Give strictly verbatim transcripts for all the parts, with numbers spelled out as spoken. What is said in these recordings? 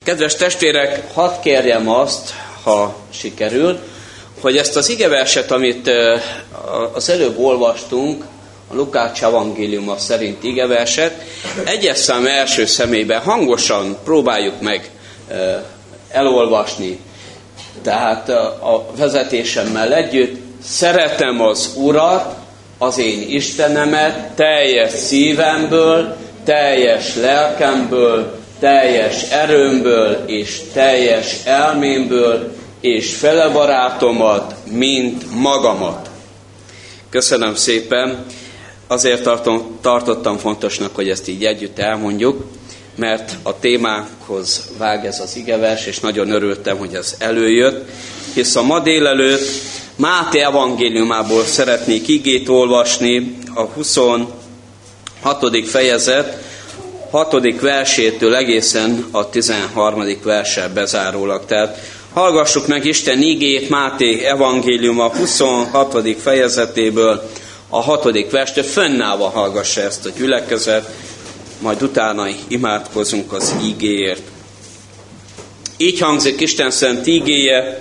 Kedves testvérek, hadd kérjem azt, ha sikerül, hogy ezt az igeverset, amit az előbb olvastunk, a Lukács evangéliuma szerint igeverset, egyes szám első személyben hangosan próbáljuk meg elolvasni. Tehát a vezetésemmel együtt: szeretem az Urat, az én Istenemet, teljes szívemből, teljes lelkemből, teljes erőmből és teljes elmémből, és fele barátomat, mint magamat. Köszönöm szépen. Azért tartom, tartottam fontosnak, hogy ezt így együtt elmondjuk, mert a témákhoz vág ez az igevers, és nagyon örültem, hogy ez előjött, hisz a ma délelőtt Máté evangéliumából szeretnék igét olvasni, a huszonhatodik fejezet hatodik versétől egészen a tizenharmadik verssel bezárólag. Tehát hallgassuk meg Isten igét Máté evangéliuma huszonhatodik fejezetéből, a hatodik verstől. Fönnállva hallgassa ezt a gyülekezet, majd utána imádkozunk az igéért. Így hangzik Isten szent igéje: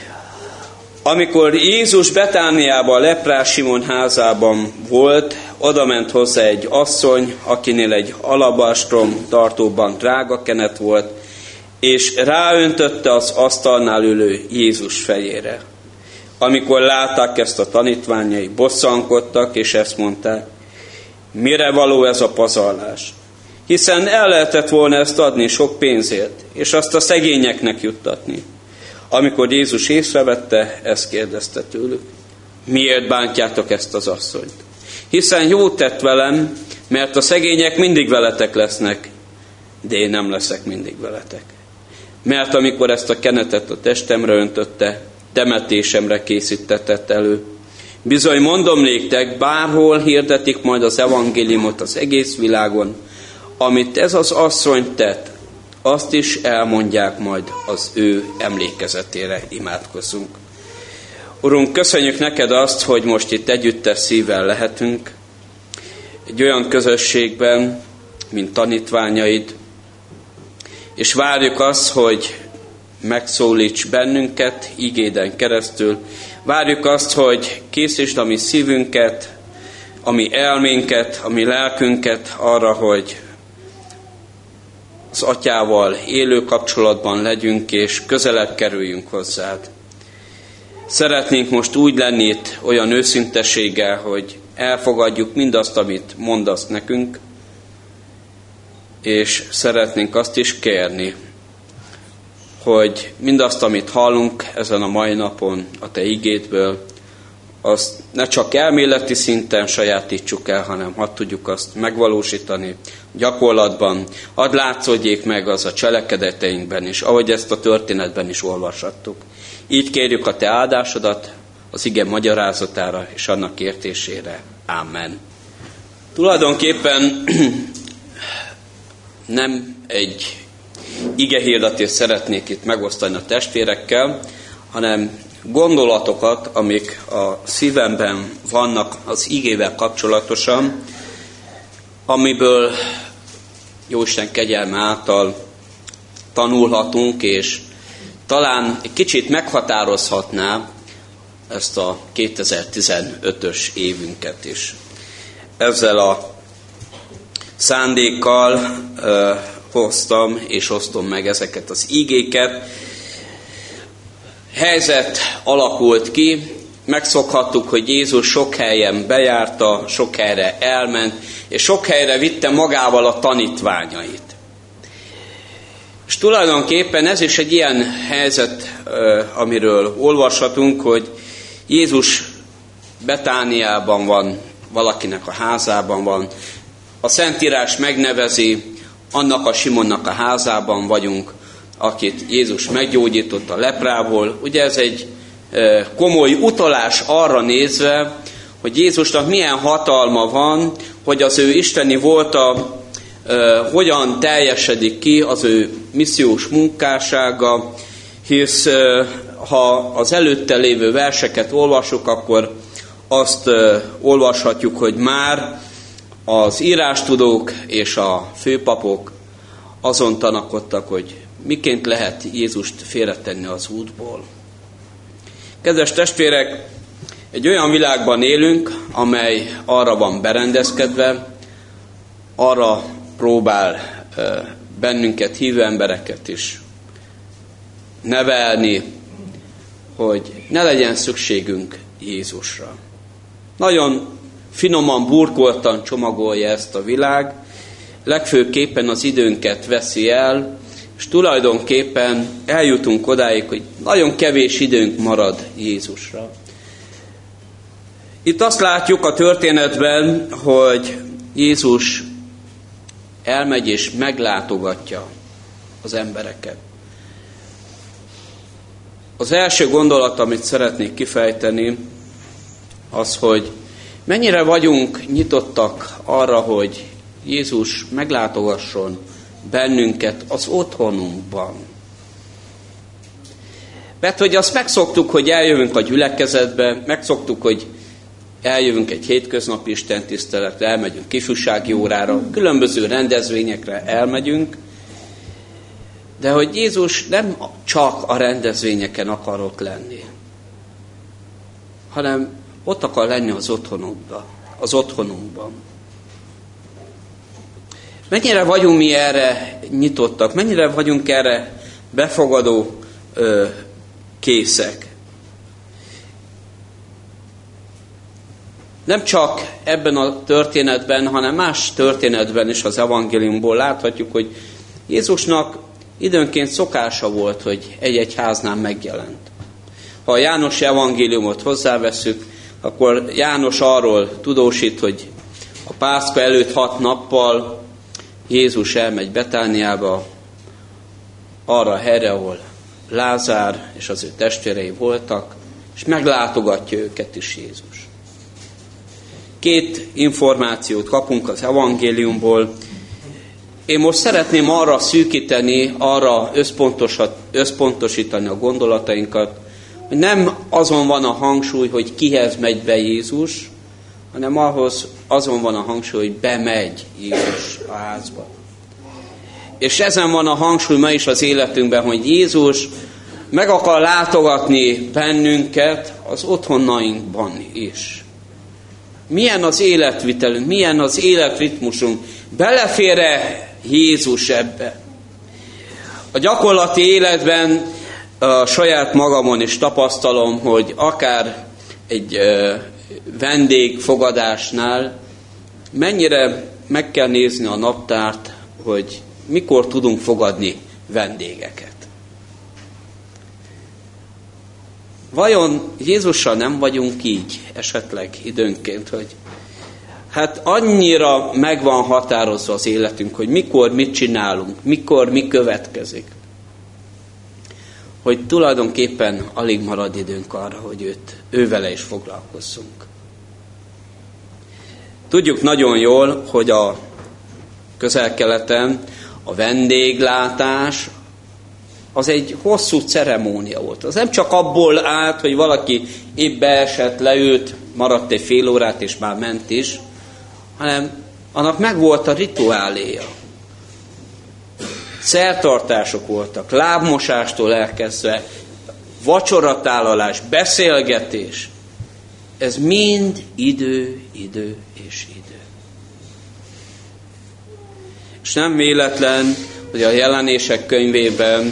amikor Jézus Betániában, a leprás Simon házában volt, odament hozzá egy asszony, akinél egy alabastrom tartóban drága kenet volt, és ráöntötte az asztalnál ülő Jézus fejére. Amikor látták ezt, a tanítványai bosszankodtak, és ezt mondták: mire való ez a pazarlás? Hiszen el lehetett volna ezt adni sok pénzért, és azt a szegényeknek juttatni. Amikor Jézus észrevette, ezt kérdezte tőlük: miért bántjátok ezt az asszonyt? Hiszen jót tett velem, mert a szegények mindig veletek lesznek, de én nem leszek mindig veletek. Mert amikor ezt a kenetet a testemre öntötte, temetésemre készítetett elő. Bizony mondom néktek, bárhol hirdetik majd az evangéliumot az egész világon, amit ez az asszony tett, azt is elmondják majd az ő emlékezetére. Imádkozzunk. Urunk, köszönjük neked azt, hogy most itt együttes szívvel lehetünk, egy olyan közösségben, mint tanítványaid, és várjuk azt, hogy megszólíts bennünket igéden keresztül. Várjuk azt, hogy készítsd a mi szívünket, a mi elménket, a mi lelkünket arra, hogy az Atyával élő kapcsolatban legyünk, és közelebb kerüljünk hozzád. Szeretnénk most úgy lenni itt olyan őszinteséggel, hogy elfogadjuk mindazt, amit mondasz nekünk, és szeretnénk azt is kérni, hogy mindazt, amit hallunk ezen a mai napon a te igédből, azt ne csak elméleti szinten sajátítsuk el, hanem hadd tudjuk azt megvalósítani gyakorlatban. Hadd látszódjék meg az a cselekedeteinkben is, ahogy ezt a történetben is olvashattuk. Így kérjük a te áldásodat az ige magyarázatára és annak értésére. Amen. Tulajdonképpen nem egy igehirdetést szeretnék itt megosztani a testvérekkel, hanem gondolatokat, amik a szívemben vannak az igével kapcsolatosan, amiből Jóisten kegyelme által tanulhatunk, és talán egy kicsit meghatározhatná ezt a kétezer-tizenötös évünket is. Ezzel a szándékkal uh, hoztam és osztom meg ezeket az igéket. Helyzet alakult ki, megszokhattuk, hogy Jézus sok helyen bejárta, sok helyre elment, és sok helyre vitte magával a tanítványait. És tulajdonképpen ez is egy ilyen helyzet, amiről olvashatunk, hogy Jézus Betániában van, valakinek a házában van. A Szentírás megnevezi, annak a Simonnak a házában vagyunk, akit Jézus meggyógyított a leprából. Ugye ez egy komoly utalás arra nézve, hogy Jézusnak milyen hatalma van, hogy az ő isteni volta hogyan teljesedik ki az ő missziós munkássága, hisz ha az előtte lévő verseket olvasok, akkor azt olvashatjuk, hogy már az írástudók és a főpapok azon tanakodtak, hogy miként lehet Jézust félretenni az útból. Kedves testvérek, egy olyan világban élünk, amely arra van berendezkedve, arra próbál bennünket, hívő embereket is nevelni, hogy ne legyen szükségünk Jézusra. Nagyon finoman, burkoltan csomagolja ezt a világ, legfőképpen az időnket veszi el, és tulajdonképpen eljutunk odáig, hogy nagyon kevés időnk marad Jézusra. Itt azt látjuk a történetben, hogy Jézus elmegy és meglátogatja az embereket. Az első gondolat, amit szeretnék kifejteni, az, hogy mennyire vagyunk nyitottak arra, hogy Jézus meglátogasson bennünket az otthonunkban. Mert hogy azt megszoktuk, hogy eljövünk a gyülekezetbe, megszoktuk, hogy eljövünk egy hétköznapi istentiszteletre, elmegyünk ifjúsági órára, különböző rendezvényekre elmegyünk, de hogy Jézus nem csak a rendezvényeken akar ott lenni, hanem ott akar lenni az otthonunkban, az otthonunkban. Mennyire vagyunk mi erre nyitottak, mennyire vagyunk erre befogadó ö, készek. Nem csak ebben a történetben, hanem más történetben is az evangéliumból láthatjuk, hogy Jézusnak időnként szokása volt, hogy egy-egy háznál megjelent. Ha a János evangéliumot hozzáveszünk, akkor János arról tudósít, hogy a Pászka előtt hat nappal Jézus elmegy Betániába, arra a helyre, ahol Lázár és az ő testvérei voltak, és meglátogatja őket is Jézus. Két információt kapunk az evangéliumból. Én most szeretném arra szűkíteni, arra összpontosítani a gondolatainkat, hogy nem azon van a hangsúly, hogy kihez megy be Jézus, hanem ahhoz azon van a hangsúly, hogy bemegy Jézus a házba. És ezen van a hangsúly ma is az életünkben, hogy Jézus meg akar látogatni bennünket az otthonainkban is. Milyen az életvitelünk, milyen az életritmusunk, belefér-e Jézus ebbe? A gyakorlati életben a saját magamon is tapasztalom, hogy akár egy vendégfogadásnál mennyire meg kell nézni a naptárt, hogy mikor tudunk fogadni vendégeket. Vajon Jézussal nem vagyunk így esetleg időnként, hogy hát annyira meg van határozva az életünk, hogy mikor mit csinálunk, mikor mi következik, hogy tulajdonképpen alig marad időnk arra, hogy őt, ővele is foglalkozzunk. Tudjuk nagyon jól, hogy a Közel-Keleten a vendéglátás az egy hosszú ceremónia volt. Az nem csak abból állt, hogy valaki épp beesett, leült, maradt egy fél órát, és már ment is, hanem annak megvolt a rituáléja. Szertartások voltak, lábmosástól elkezdve, vacsoratálalás, beszélgetés. Ez mind idő, idő és idő. És nem véletlen, hogy a Jelenések könyvében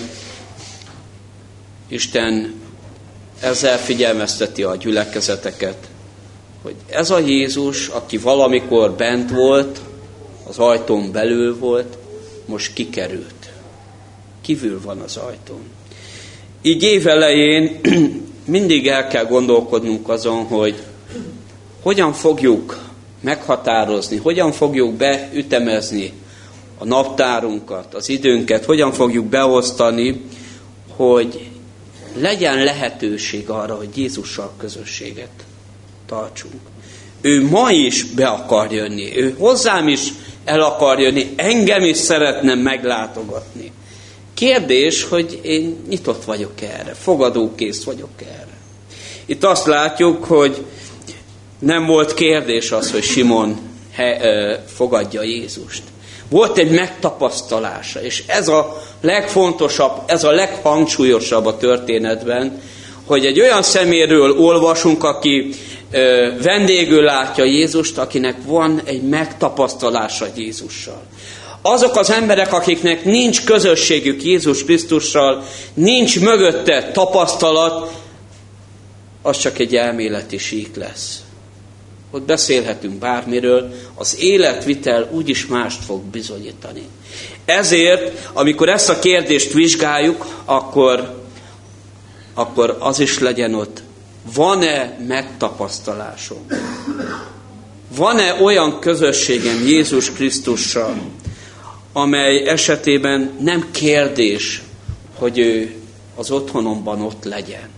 Isten ezzel figyelmezteti a gyülekezeteket, hogy ez a Jézus, aki valamikor bent volt, az ajtón belül volt, most kikerült. Kívül van az ajtón. Így évelején mindig el kell gondolkodnunk azon, hogy hogyan fogjuk meghatározni, hogyan fogjuk beütemezni a naptárunkat, az időnket, hogyan fogjuk beosztani, hogy legyen lehetőség arra, hogy Jézussal közösséget tartsunk. Ő ma is be akar jönni, ő hozzám is el akar jönni, engem is szeretne meglátogatni. Kérdés, hogy én nyitott vagyok erre, fogadókész vagyok erre. Itt azt látjuk, hogy nem volt kérdés az, hogy Simon he, ö, fogadja Jézust. Volt egy megtapasztalása, és ez a legfontosabb, ez a leghangsúlyosabb a történetben, hogy egy olyan szeméről olvasunk, aki ö, vendégül látja Jézust, akinek van egy megtapasztalása Jézussal. Azok az emberek, akiknek nincs közösségük Jézus Krisztussal, nincs mögötte tapasztalat, az csak egy elméleti sík lesz. Ott beszélhetünk bármiről, az életvitel úgyis mást fog bizonyítani. Ezért, amikor ezt a kérdést vizsgáljuk, akkor, akkor az is legyen ott, van-e megtapasztalásom? Van-e olyan közösségem Jézus Krisztussal, amely esetében nem kérdés, hogy ő az otthonomban ott legyen?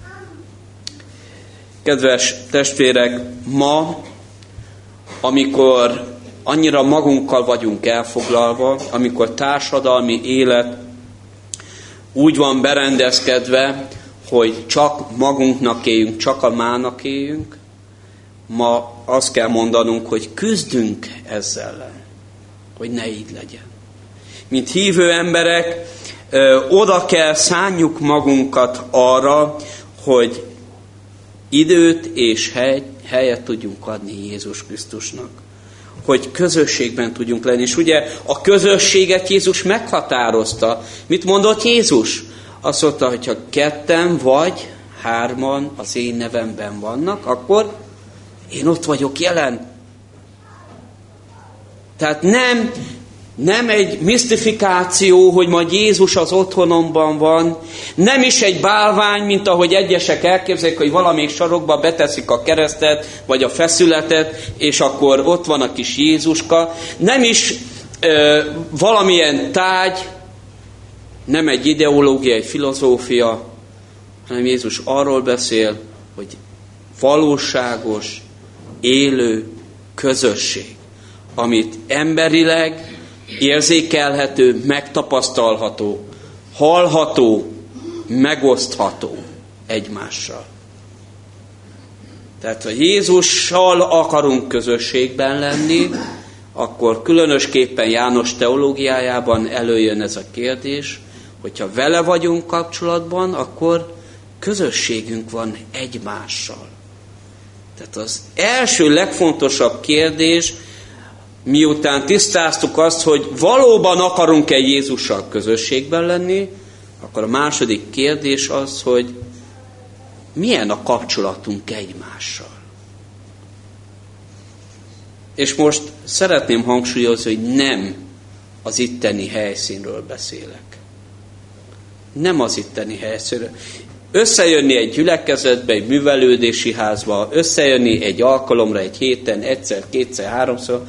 Kedves testvérek, ma, amikor annyira magunkkal vagyunk elfoglalva, amikor társadalmi élet úgy van berendezkedve, hogy csak magunknak éljünk, csak a mának éljünk, ma azt kell mondanunk, hogy küzdünk ezzel ellen, hogy ne így legyen. Mint hívő emberek, ö, oda kell szánjuk magunkat arra, hogy időt és hely, helyet tudjunk adni Jézus Krisztusnak. Hogy közösségben tudjunk lenni. És ugye a közösséget Jézus meghatározta. Mit mondott Jézus? Azt mondta, hogyha ketten vagy hárman az én nevemben vannak, akkor én ott vagyok jelen. Tehát nem, nem egy misztifikáció, hogy majd Jézus az otthonomban van, nem is egy bálvány, mint ahogy egyesek elképzelik, hogy valamelyik sarokba beteszik a keresztet, vagy a feszületet, és akkor ott van a kis Jézuska. Nem is ö, valamilyen tárgy, nem egy ideológia, egy filozófia, hanem Jézus arról beszél, hogy valóságos, élő közösség, amit emberileg érzékelhető, megtapasztalható, hallható, megosztható egymással. Tehát, ha Jézussal akarunk közösségben lenni, akkor különösképpen János teológiájában előjön ez a kérdés, hogyha vele vagyunk kapcsolatban, akkor közösségünk van egymással. Tehát az első legfontosabb kérdés, miután tisztáztuk azt, hogy valóban akarunk-e Jézussal közösségben lenni, akkor a második kérdés az, hogy milyen a kapcsolatunk egymással. És most szeretném hangsúlyozni, hogy nem az itteni helyszínről beszélek. Nem az itteni helyszínről. Összejönni egy gyülekezetbe, egy művelődési házba, összejönni egy alkalomra, egy héten, egyszer, kétszer, háromszor,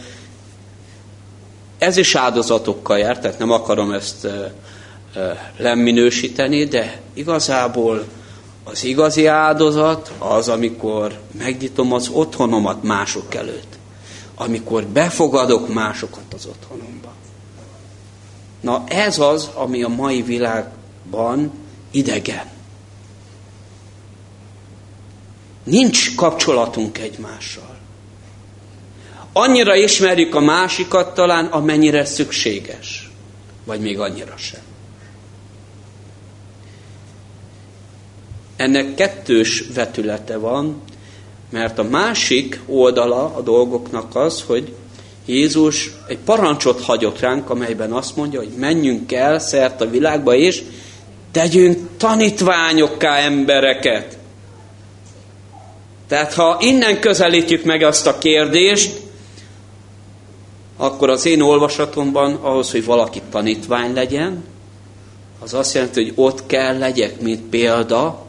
ez is áldozatokkal jár, tehát nem akarom ezt e, e, leminősíteni, de igazából az igazi áldozat az, amikor megnyitom az otthonomat mások előtt. Amikor befogadok másokat az otthonomba. Na ez az, ami a mai világban idegen. Nincs kapcsolatunk egymással. Annyira ismerjük a másikat talán, amennyire szükséges. Vagy még annyira sem. Ennek kettős vetülete van, mert a másik oldala a dolgoknak az, hogy Jézus egy parancsot hagyott ránk, amelyben azt mondja, hogy menjünk el szerte a világba, és tegyünk tanítványokká embereket. Tehát ha innen közelítjük meg azt a kérdést, akkor az én olvasatomban ahhoz, hogy valaki tanítvány legyen, az azt jelenti, hogy ott kell legyek, mint példa,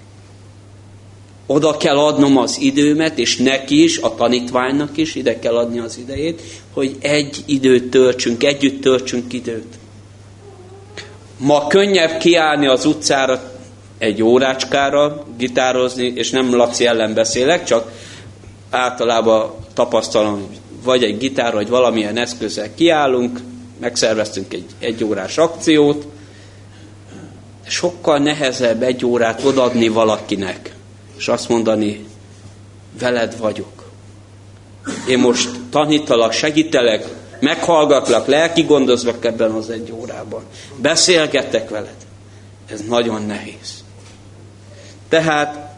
oda kell adnom az időmet, és neki is, a tanítványnak is ide kell adni az idejét, hogy egy időt töltsünk, együtt töltsünk időt. Ma könnyebb kiállni az utcára egy órácskára, gitározni, és nem Laci ellen beszélek, csak általában tapasztalom, vagy egy gitár, vagy valamilyen eszközzel kiállunk, megszerveztünk egy egyórás akciót, sokkal nehezebb egy órát odaadni valakinek, és azt mondani, veled vagyok. Én most tanítalak, segítelek, Meghallgatlak, lelki gondozlak ebben az egy órában. Beszélgetek veled. Ez nagyon nehéz. Tehát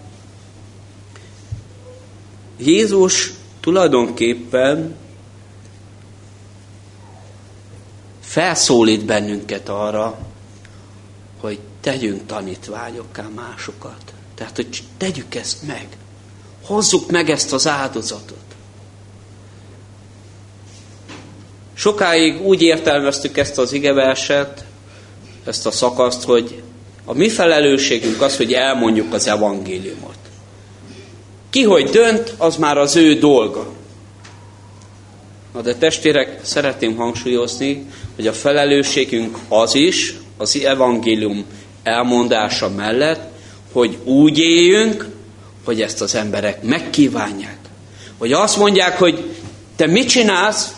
Jézus tulajdonképpen felszólít bennünket arra, hogy tegyünk tanítványokká másokat. Tehát, hogy tegyük ezt meg. Hozzuk meg ezt az áldozatot. Sokáig úgy értelmeztük ezt az igeverset, ezt a szakaszt, hogy a mi felelősségünk az, hogy elmondjuk az evangéliumot. Ki hogy dönt, az már az ő dolga. Na de testvérek, szeretném hangsúlyozni, hogy a felelősségünk az is, az evangélium elmondása mellett, hogy úgy éljünk, hogy ezt az emberek megkívánják. Hogy azt mondják, hogy te mit csinálsz?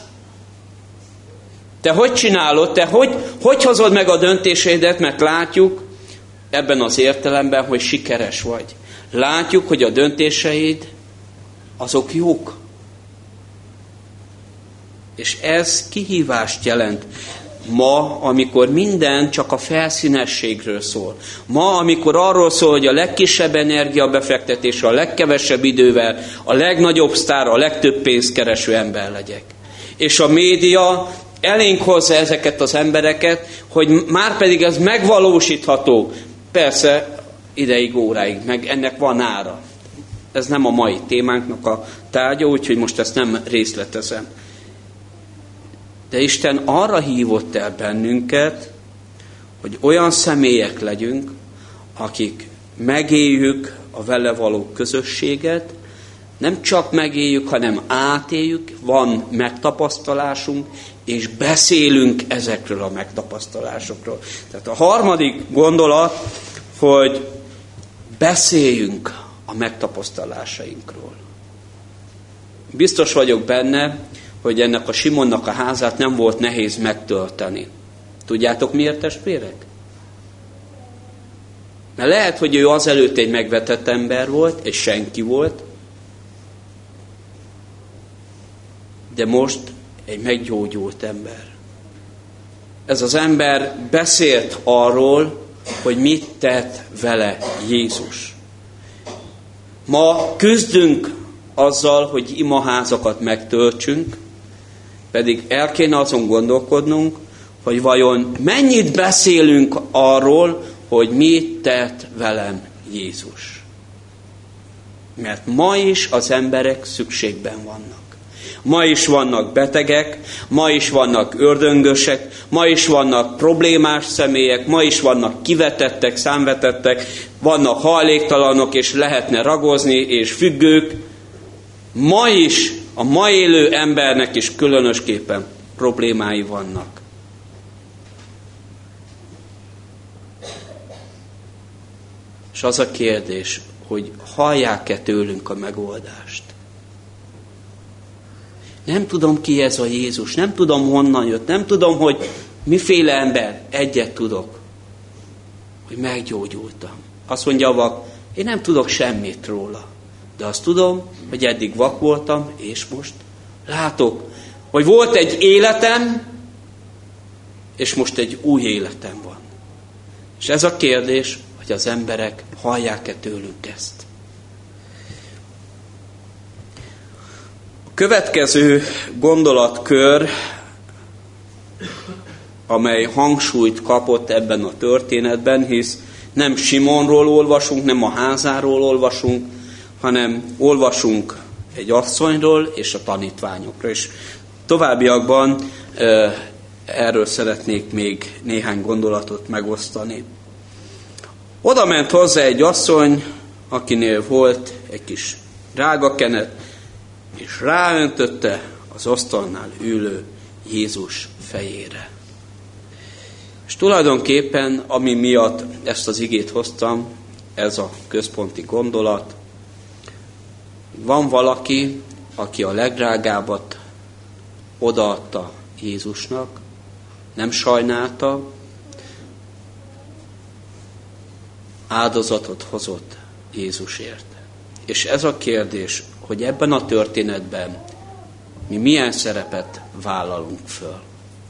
Te hogy csinálod? Te hogy, hogy hozod meg a döntéseidet? Mert látjuk ebben az értelemben, hogy sikeres vagy. Látjuk, hogy a döntéseid azok jók. És ez kihívást jelent. Ma, amikor minden csak a felszínességről szól. Ma, amikor arról szól, hogy a legkisebb energiabefektetésre, a legkevesebb idővel, a legnagyobb sztár, a legtöbb pénzkereső ember legyek. És a média elénk hozza ezeket az embereket, hogy már pedig ez megvalósítható. Persze, ideig, óráig, meg ennek van ára. Ez nem a mai témánknak a tárgya, úgyhogy most ezt nem részletezem. De Isten arra hívott el bennünket, hogy olyan személyek legyünk, akik megéljük a vele való közösséget, nem csak megéljük, hanem átéljük, van megtapasztalásunk, és beszélünk ezekről a megtapasztalásokról. Tehát a harmadik gondolat, hogy beszéljünk a megtapasztalásainkról. Biztos vagyok benne, hogy ennek a Simonnak a házát nem volt nehéz megtölteni. Tudjátok miért, testvérek? Mert lehet, hogy ő azelőtt egy megvetett ember volt, és senki volt, de most egy meggyógyult ember. Ez az ember beszélt arról, hogy mit tett vele Jézus. Ma küzdünk azzal, hogy imaházakat megtöltsünk, pedig el kéne azon gondolkodnunk, hogy vajon mennyit beszélünk arról, hogy mit tett velem Jézus. Mert ma is az emberek szükségben vannak. Ma is vannak betegek, ma is vannak ördöngösek, ma is vannak problémás személyek, ma is vannak kivetettek, számvetettek, vannak hajléktalanok, és lehetne ragozni, és függők. Ma is, a ma élő embernek is különösképpen problémái vannak. És az a kérdés, hogy hallják-e tőlünk a megoldást. Nem tudom, ki ez a Jézus, nem tudom, honnan jött, nem tudom, hogy miféle ember. Egyet tudok, hogy meggyógyultam. Azt mondja a vak, én nem tudok semmit róla, de azt tudom, hogy eddig vak voltam, és most látok, hogy volt egy életem, és most egy új életem van. És ez a kérdés, hogy az emberek hallják-e tőlünk ezt. A következő gondolatkör, amely hangsúlyt kapott ebben a történetben, hisz nem Simonról olvasunk, nem a házáról olvasunk, hanem olvasunk egy asszonyról és a tanítványokról. És továbbiakban erről szeretnék még néhány gondolatot megosztani. Oda ment hozzá egy asszony, akinél volt egy kis drágakenet, és ráöntötte az asztalnál ülő Jézus fejére. És tulajdonképpen, ami miatt ezt az igét hoztam, ez a központi gondolat. Van valaki, aki a legdrágábbat odaadta Jézusnak, nem sajnálta, áldozatot hozott Jézusért. És ez a kérdés, hogy ebben a történetben mi milyen szerepet vállalunk föl.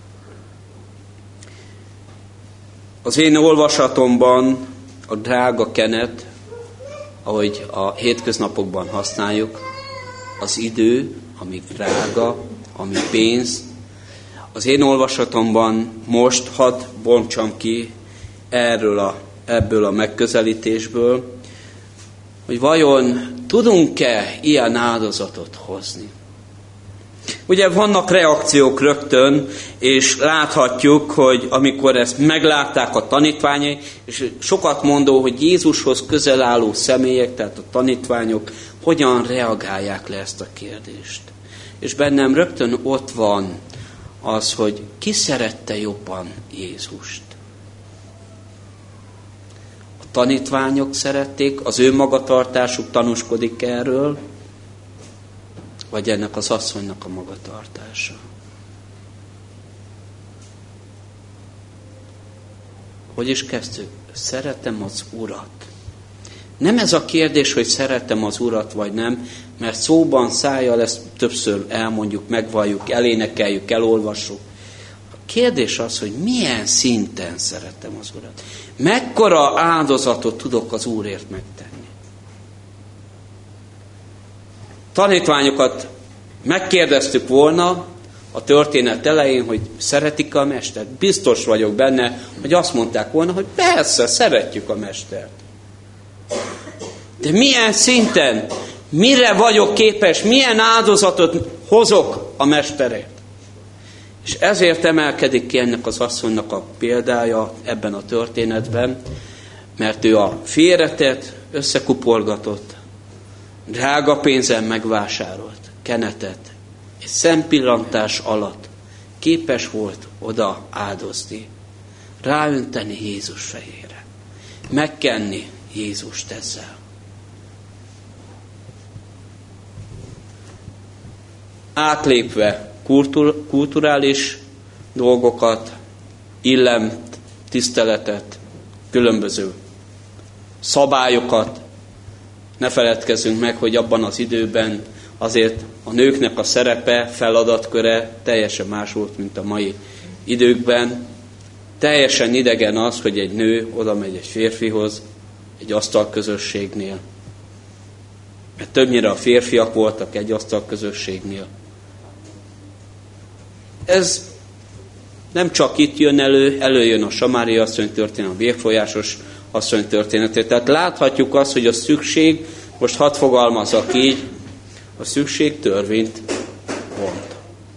Az én olvasatomban a drága kenet, ahogy a hétköznapokban használjuk, az idő, ami drága, ami pénz. Az én olvasatomban most hadd bontsam ki erről a, ebből a megközelítésből, hogy vajon tudunk-e ilyen áldozatot hozni. Ugye vannak reakciók rögtön, és láthatjuk, hogy amikor ezt meglátták a tanítványai, és sokat mondó, hogy Jézushoz közel álló személyek, tehát a tanítványok, hogyan reagálják le ezt a kérdést. És bennem rögtön ott van az, hogy ki szerette jobban Jézust. A tanítványok szerették, az ő magatartásuk tanúskodik erről, vagy ennek az asszonynak a magatartása. Hogy is kezdjük? Szeretem az Urat. Nem ez a kérdés, hogy szeretem az Urat, vagy nem, mert szóban, szájjal ezt többször elmondjuk, megvalljuk, elénekeljük, elolvassuk. A kérdés az, hogy milyen szinten szeretem az Urat. Mekkora áldozatot tudok az Úrért megtenni. Tanítványokat megkérdeztük volna a történet elején, hogy szeretik a mestert. Biztos vagyok benne, hogy azt mondták volna, hogy persze, szeretjük a mestert. De milyen szinten, mire vagyok képes, milyen áldozatot hozok a mesterért? És ezért emelkedik ki ennek az asszonynak a példája ebben a történetben, mert ő a félretett, összekupolgatott, drága pénzen megvásárolt kenetet egy szempillantás alatt képes volt oda áldozni, ráönteni Jézus fejére, megkenni Jézust ezzel. Átlépve kultur, kulturális dolgokat, illemt, tiszteletet, különböző szabályokat, ne feledkezzünk meg, hogy abban az időben azért a nőknek a szerepe, feladatköre teljesen más volt, mint a mai időkben. Teljesen idegen az, hogy egy nő oda megy egy férfihoz, egy asztalközösségnél. Mert többnyire a férfiak voltak egy asztalközösségnél. Ez nem csak itt jön elő, előjön a samáriai asszony történet, a vérfolyásos asszony történetét. Tehát láthatjuk azt, hogy a szükség, most hadd fogalmazzak így, a szükség törvényt vont.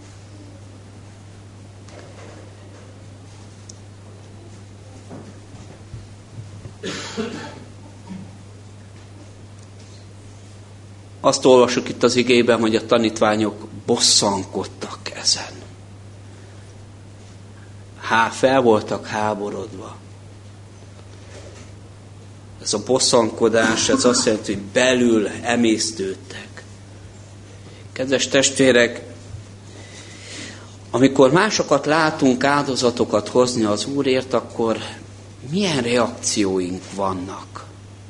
Azt olvasjuk itt az igében, hogy a tanítványok bosszankodtak ezen. Há, fel voltak háborodva. Ez a bosszankodás, ez azt jelenti, hogy belül emésztődtek. Kedves testvérek, amikor másokat látunk áldozatokat hozni az Úrért, akkor milyen reakcióink vannak?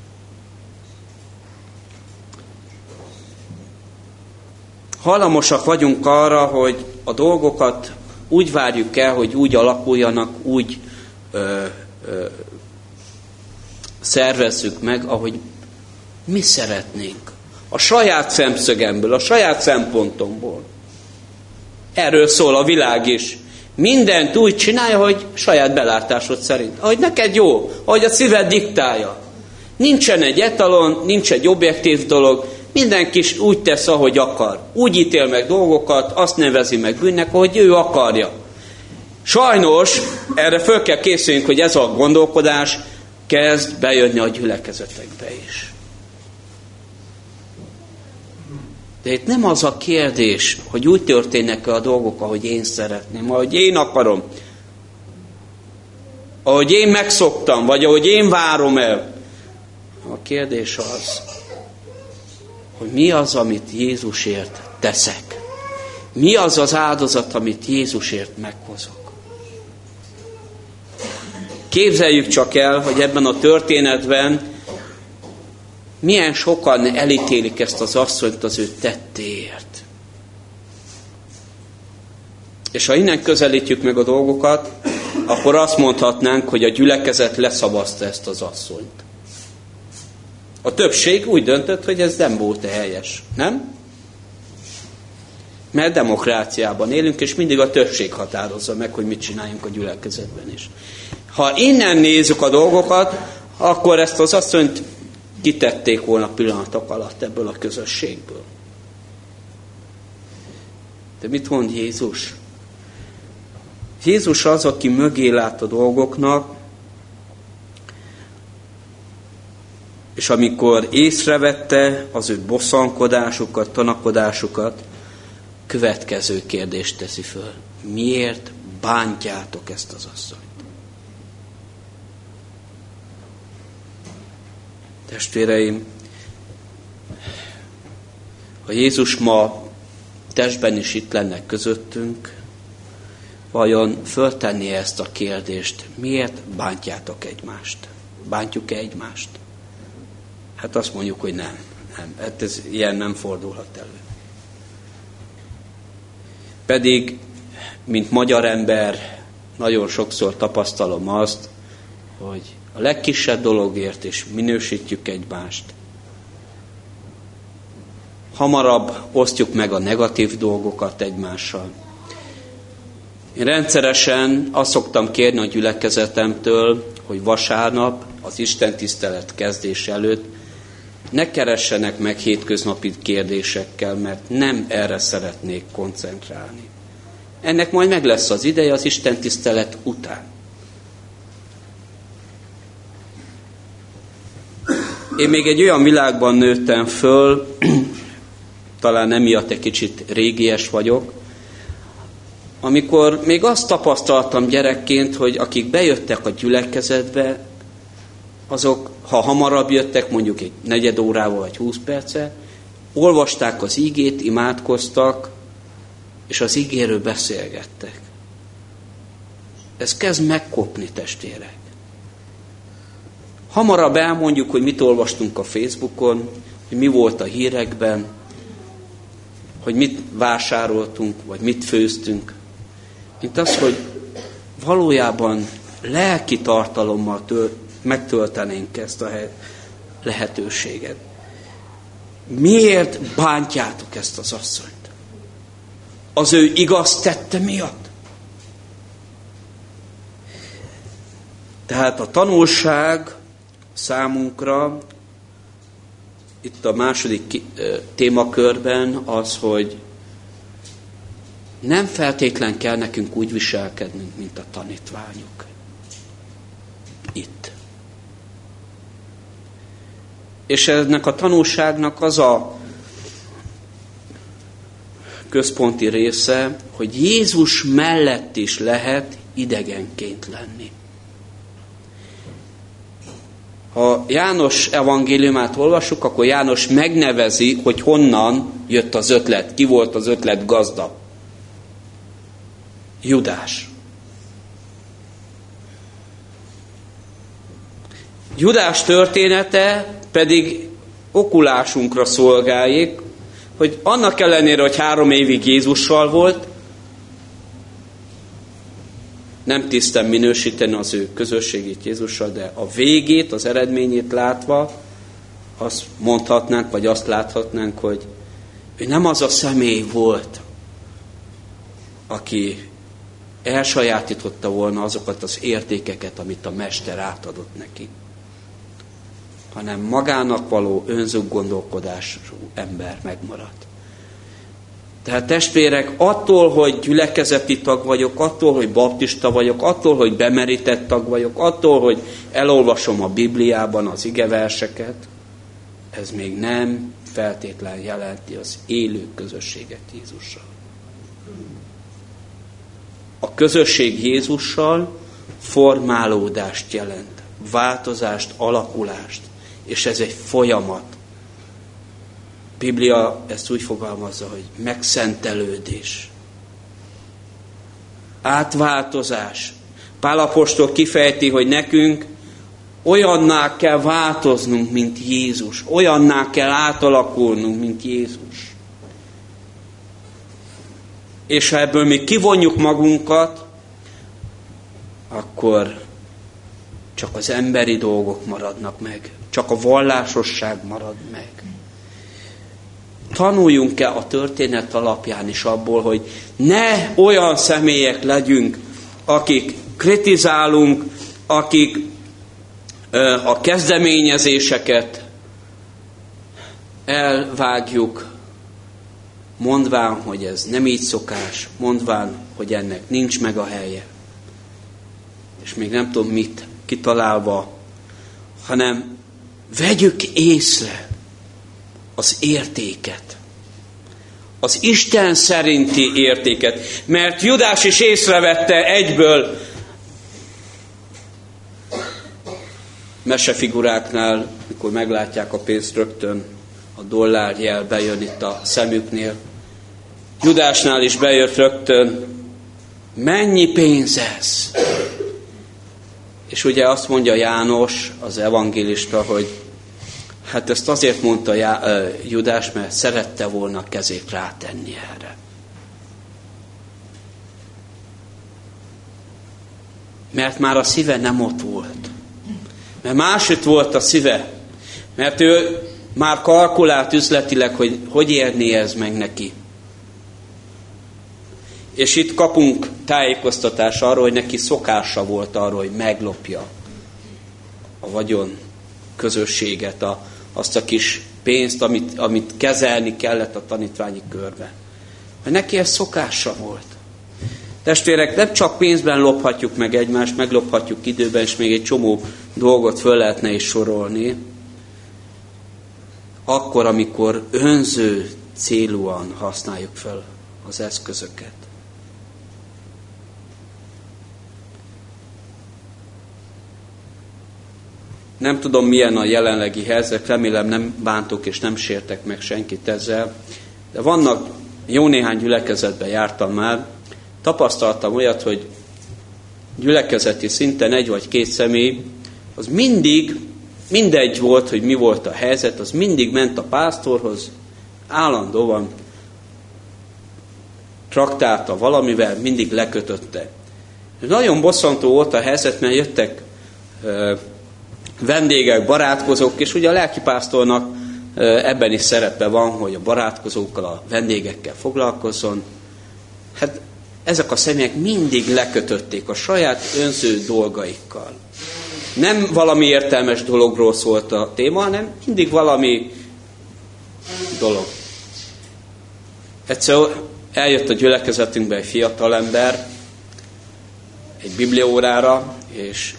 Hajlamosak vagyunk arra, hogy a dolgokat úgy várjuk el, hogy úgy alakuljanak, úgy ö, ö, szervezzük meg, ahogy mi szeretnénk. A saját szemszögemből, a saját szempontomból. Erről szól a világ is. Mindent úgy csinálja, hogy saját belátásod szerint. Ahogy neked jó, ahogy a szíved diktálja. Nincsen egy etalon, nincs egy objektív dolog, mindenki úgy tesz, ahogy akar. Úgy ítél meg dolgokat, azt nevezi meg bűnnek, ahogy ő akarja. Sajnos erre föl kell készüljünk, hogy ez a gondolkodás kezd bejönni a gyülekezetekbe is. De itt nem az a kérdés, hogy úgy történnek-e a dolgok, ahogy én szeretném, ahogy én akarom, ahogy én megszoktam, vagy ahogy én várom el. A kérdés az, hogy mi az, amit Jézusért teszek. Mi az az áldozat, amit Jézusért meghozok. Képzeljük csak el, hogy ebben a történetben milyen sokan elítélik ezt az asszonyt az ő tettéért. És ha innen közelítjük meg a dolgokat, akkor azt mondhatnánk, hogy a gyülekezet leszavazta ezt az asszonyt. A többség úgy döntött, hogy ez nem volt helyes, nem? Mert demokráciában élünk, és mindig a többség határozza meg, hogy mit csináljunk a gyülekezetben is. Ha innen nézzük a dolgokat, akkor ezt az asszonyt kitették volna pillanatok alatt ebből a közösségből. De mit mond Jézus? Jézus az, aki mögé lát a dolgoknak, és amikor észrevette az ő bosszankodásukat, tanakodásukat, következő kérdést teszi föl. Miért bántjátok ezt az asszonyt? Testvéreim, ha Jézus ma testben is itt lenne közöttünk, vajon föltenni ezt a kérdést, miért bántjátok egymást? Bántjuk-e egymást? Hát azt mondjuk, hogy nem. nem. Hát ez ilyen nem fordulhat elő. Pedig, mint magyar ember, nagyon sokszor tapasztalom azt, hogy a legkisebb dologért is minősítjük egymást. Hamarabb osztjuk meg a negatív dolgokat egymással. Én rendszeresen azt szoktam kérni a gyülekezetemtől, hogy vasárnap az istentisztelet kezdés előtt ne keressenek meg hétköznapi kérdésekkel, mert nem erre szeretnék koncentrálni. Ennek majd meg lesz az ideje az istentisztelet után. Én még egy olyan világban nőttem föl, talán emiatt egy kicsit régies vagyok, amikor még azt tapasztaltam gyerekként, hogy akik bejöttek a gyülekezetbe, azok, ha hamarabb jöttek, mondjuk egy negyed órával vagy húsz perce, olvasták az igét, imádkoztak, és az igéről beszélgettek. Ez kezd megkopni, testvérek. Hamarabb elmondjuk, hogy mit olvastunk a Facebookon, hogy mi volt a hírekben, hogy mit vásároltunk, vagy mit főztünk. Mint az, hogy valójában lelki tartalommal tört, megtöltenénk ezt a lehetőséget. Miért bántjátok ezt az asszonyt? Az ő igaz tette miatt? Tehát a tanulság számunkra itt a második témakörben az, hogy nem feltétlen kell nekünk úgy viselkednünk, mint a tanítványok. Itt. És ennek a tanulságnak az a központi része, hogy Jézus mellett is lehet idegenként lenni. Ha János evangéliumát olvassuk, akkor János megnevezi, hogy honnan jött az ötlet, ki volt az ötlet gazda. Judás. Judás története pedig okulásunkra szolgáljék, hogy annak ellenére, hogy három évig Jézussal volt, nem tisztem minősíteni az ő közösségét Jézussal, de a végét, az eredményét látva azt mondhatnánk, vagy azt láthatnánk, hogy ő nem az a személy volt, aki elsajátította volna azokat az értékeket, amit a Mester átadott neki, hanem magának való önző gondolkodású ember megmaradt. Tehát testvérek, attól, hogy gyülekezeti tag vagyok, attól, hogy baptista vagyok, attól, hogy bemerített tag vagyok, attól, hogy elolvasom a Bibliában az igeverseket, ez még nem feltétlen jelenti az élő közösséget Jézussal. A közösség Jézussal formálódást jelent, változást, alakulást, és ez egy folyamat. A Biblia ezt úgy fogalmazza, hogy megszentelődés, átváltozás. Pál apostol kifejti, hogy nekünk olyanná kell változnunk, mint Jézus, olyanná kell átalakulnunk, mint Jézus. És ha ebből mi kivonjuk magunkat, akkor csak az emberi dolgok maradnak meg. Csak a vallásosság marad meg. Tanuljunk-e a történet alapján is abból, hogy ne olyan személyek legyünk, akik kritizálunk, akik ö, a kezdeményezéseket elvágjuk, mondván, hogy ez nem így szokás, mondván, hogy ennek nincs meg a helye. És még nem tudom mit kitalálva, hanem vegyük észre az értéket. Az Isten szerinti értéket. Mert Judás is észrevette egyből mesefiguráknál, mikor meglátják a pénzt, rögtön a dollárjel bejön itt a szemüknél. Judásnál is bejött rögtön, mennyi pénz ez? És ugye azt mondja János, az evangélista, hogy hát ezt azért mondta Já, uh, Judás, mert szerette volna a kezét rátenni erre. Mert már a szíve nem ott volt. Mert másütt volt a szíve. Mert ő már kalkulált üzletileg, hogy hogy érné ez meg neki. És itt kapunk tájékoztatás arról, hogy neki szokása volt arról, hogy meglopja a vagyon közösséget, a, azt a kis pénzt, amit, amit kezelni kellett a tanítványi körbe. Mert neki ez szokása volt. Testvérek, nem csak pénzben lophatjuk meg egymást, meglophatjuk időben, és még egy csomó dolgot föl lehetne is sorolni. Akkor, amikor önző célúan használjuk fel az eszközöket. Nem tudom, milyen a jelenlegi helyzet, remélem nem bántok és nem sértek meg senkit ezzel, de vannak, jó néhány gyülekezetben jártam már, tapasztaltam olyat, hogy gyülekezeti szinten egy vagy két személy, az mindig, mindegy volt, hogy mi volt a helyzet, az mindig ment a pásztorhoz, állandóan traktálta valamivel, mindig lekötötte. És nagyon bosszantó volt a helyzet, mert jöttek uh, vendégek, barátkozók, és ugye a lelkipásztornak uh, ebben is szerepe van, hogy a barátkozókkal, a vendégekkel foglalkozzon. Hát ezek a személyek mindig lekötötték a saját önző dolgaikkal. Nem valami értelmes dologról szólt a téma, hanem mindig valami dolog. Egyszer eljött a gyülekezetünkbe egy fiatalember egy bibliaórára, és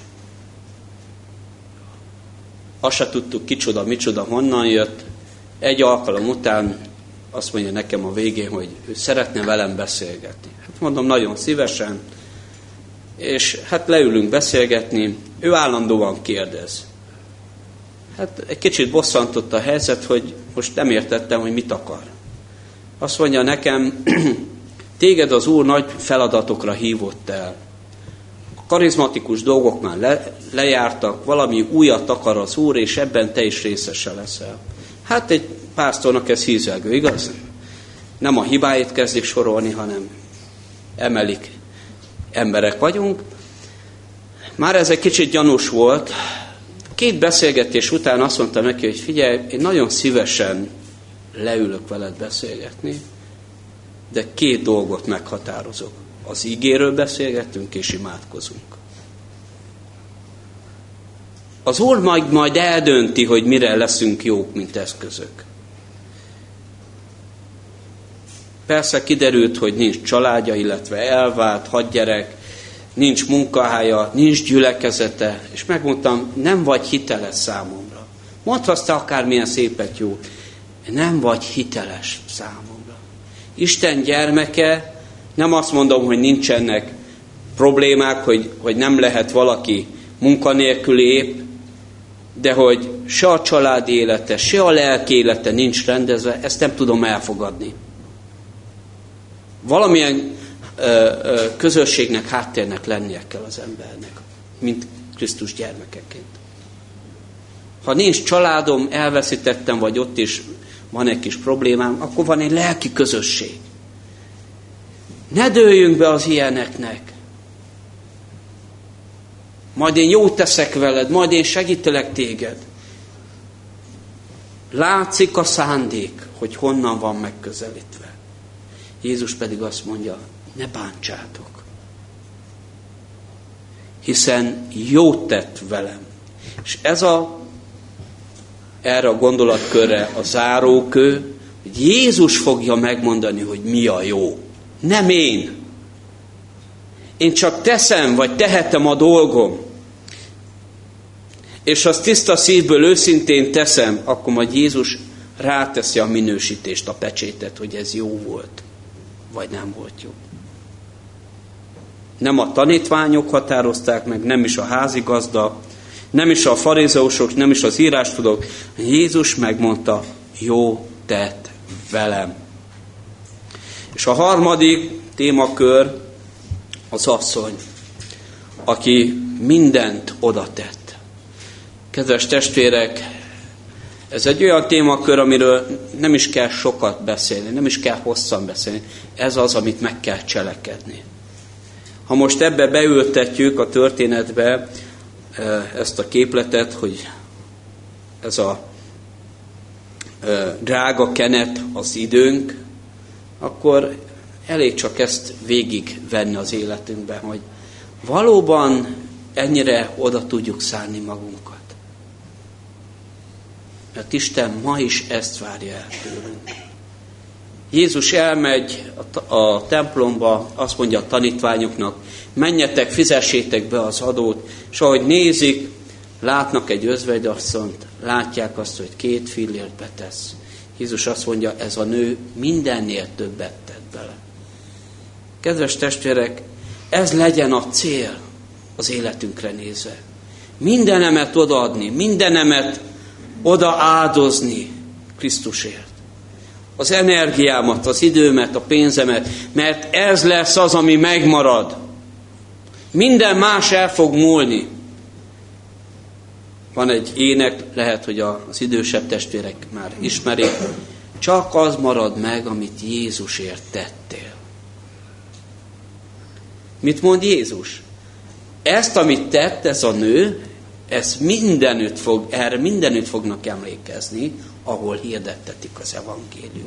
azt se tudtuk kicsoda, micsoda, honnan jött. Egy alkalom után azt mondja nekem a végén, hogy ő szeretne velem beszélgetni. Hát mondom, nagyon szívesen. És hát leülünk beszélgetni, ő állandóan kérdez. Hát egy kicsit bosszantott a helyzet, hogy most nem értettem, hogy mit akar. Azt mondja nekem, téged az Úr nagy feladatokra hívott el. A karizmatikus dolgok már le, lejártak, valami újat akar az Úr, és ebben te is részese leszel. Hát egy pásztornak ez hízelgő, igaz? Nem a hibáit kezdik sorolni, hanem emelik. Emberek vagyunk. Már ez egy kicsit gyanús volt. Két beszélgetés után azt mondtam neki, hogy figyelj, én nagyon szívesen leülök veled beszélgetni, de két dolgot meghatározok. Az igéről beszélgetünk és imádkozunk. Az Úr majd, majd eldönti, hogy mire leszünk jók, mint eszközök. Persze kiderült, hogy nincs családja, illetve elvált, hadgyerek, nincs munkahelye, nincs gyülekezete, és megmondtam, nem vagy hiteles számomra. Mondhatsz te akármilyen szépet jó, nem vagy hiteles számomra. Isten gyermeke, nem azt mondom, hogy nincsenek problémák, hogy, hogy nem lehet valaki munkanélküli épp, de hogy se a családi élete, se a lelki élete nincs rendezve, ezt nem tudom elfogadni. Valamilyen ö, ö, közösségnek, háttérnek lennie kell az embernek, mint Krisztus gyermekeként. Ha nincs családom, elveszítettem, vagy ott is van egy kis problémám, akkor van egy lelki közösség. Ne dőljünk be az ilyeneknek. Majd én jót teszek veled, majd én segítelek téged. Látszik a szándék, hogy honnan van megközelítve. Jézus pedig azt mondja, ne bántsátok. Hiszen jót tett velem. És ez a, erre a gondolatkörre a zárókő, hogy Jézus fogja megmondani, hogy mi a jó. Nem én. Én csak teszem, vagy tehetem a dolgom. És azt tiszta szívből őszintén teszem, akkor majd Jézus ráteszi a minősítést, a pecsétet, hogy ez jó volt, vagy nem volt jó. Nem a tanítványok határozták meg, nem is a házigazda, nem is a farizeusok, nem is az írástudók. Jézus megmondta, jó tett velem. És a harmadik témakör az asszony, aki mindent oda tett. Kedves testvérek, ez egy olyan témakör, amiről nem is kell sokat beszélni, nem is kell hosszan beszélni. Ez az, amit meg kell cselekedni. Ha most ebbe beültetjük a történetbe ezt a képletet, hogy ez a drága kenet az időnk, akkor elég csak ezt végigvenni az életünkben, hogy valóban ennyire oda tudjuk szánni magunkat. Mert Isten ma is ezt várja el tőlünk. Jézus elmegy a, a templomba, azt mondja a tanítványoknak, menjetek, fizessétek be az adót, és ahogy nézik, látnak egy özvegyasszonyt, látják azt, hogy két fillért betesz. Jézus azt mondja, ez a nő mindennél többet tett bele. Kedves testvérek, ez legyen a cél az életünkre nézve. Mindenemet odaadni, mindenemet oda áldozni Krisztusért. Az energiámat, az időmet, a pénzemet, mert ez lesz az, ami megmarad. Minden más el fog múlni. Van egy ének, lehet, hogy az idősebb testvérek már ismerik. Csak az marad meg, amit Jézusért tettél. Mit mond Jézus? Ezt, amit tett ez a nő, ezt mindenütt fog, erre mindenütt fognak emlékezni, ahol hirdettetik az evangélium.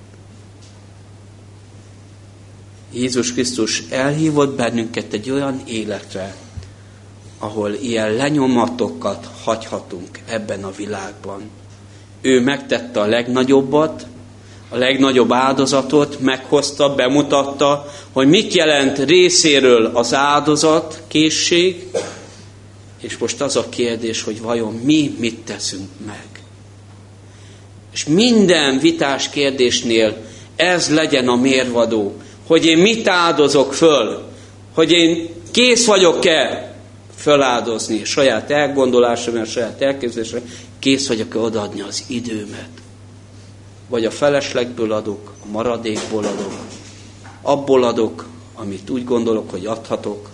Jézus Krisztus elhívott bennünket egy olyan életre, ahol ilyen lenyomatokat hagyhatunk ebben a világban. Ő megtette a legnagyobbat, a legnagyobb áldozatot, meghozta, bemutatta, hogy mit jelent részéről az áldozat, készség, és most az a kérdés, hogy vajon mi mit teszünk meg. És minden vitás kérdésnél ez legyen a mérvadó, hogy én mit áldozok föl, hogy én kész vagyok-e föláldozni saját elgondolásomra, saját elképzelésre, kész vagyok-e odaadni az időmet. Vagy a feleslegből adok, a maradékból adok, abból adok, amit úgy gondolok, hogy adhatok.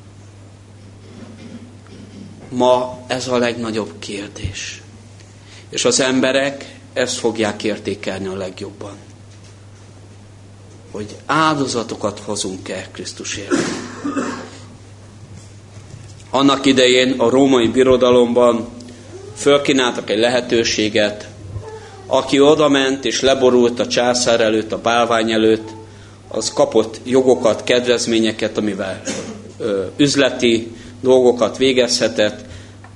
Ma ez a legnagyobb kérdés. És az emberek ezt fogják értékelni a legjobban. Hogy áldozatokat hozunk-e Krisztusért. Annak idején a római birodalomban fölkínáltak egy lehetőséget, aki odament és leborult a császár előtt, a bálvány előtt, az kapott jogokat, kedvezményeket, amivel ö, üzleti dolgokat végezhetett.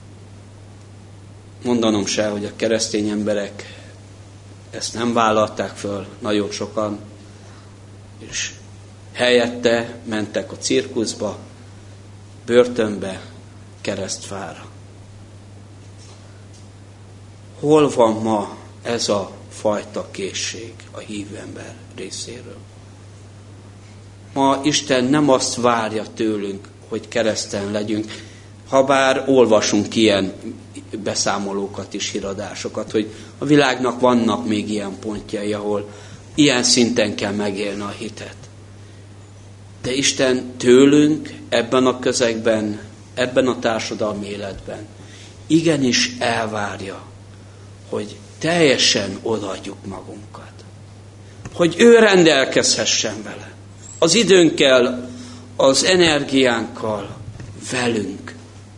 Mondanom se, hogy a keresztény emberek ezt nem vállalták föl, nagyon sokan, és helyette mentek a cirkuszba, börtönbe, keresztfára. Hol van ma ez a fajta készség a hívő ember részéről? Ma Isten nem azt várja tőlünk, hogy kereszten legyünk, habár olvasunk ilyen beszámolókat és híradásokat, hogy a világnak vannak még ilyen pontjai, ahol ilyen szinten kell megélni a hitet. De Isten tőlünk ebben a közegben, ebben a társadalmi életben igenis elvárja, hogy teljesen odaadjuk magunkat. Hogy ő rendelkezhessen vele. az időnkkel, az energiánkkal velünk.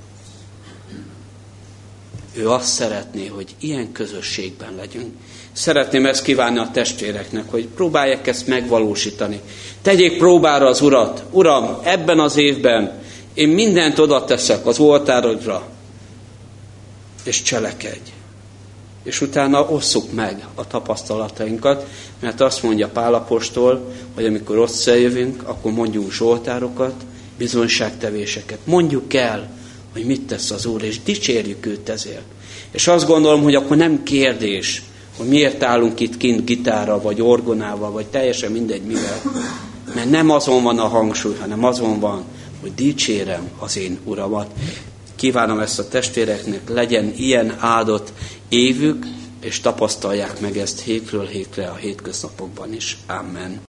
Ő azt szeretné, hogy ilyen közösségben legyünk. Szeretném ezt kívánni a testvéreknek, hogy próbálják ezt megvalósítani. Tegyék próbára az Urat. Uram, ebben az évben én mindent oda teszek az oltárodra, és cselekedj. És utána osszuk meg a tapasztalatainkat, mert azt mondja Pál apostol, hogy amikor összejövünk, akkor mondjunk zsoltárokat, bizonyságtevéseket. Mondjuk el, hogy mit tesz az Úr, és dicsérjük őt ezért. És azt gondolom, hogy akkor nem kérdés, hogy miért állunk itt kint gitárral, vagy orgonával, vagy teljesen mindegy mivel. Mert nem azon van a hangsúly, hanem azon van, hogy dicsérem az én Uramat. Kívánom ezt a testvéreknek, legyen ilyen áldott évük, és tapasztalják meg ezt hétről hétre a hétköznapokban is. Amen.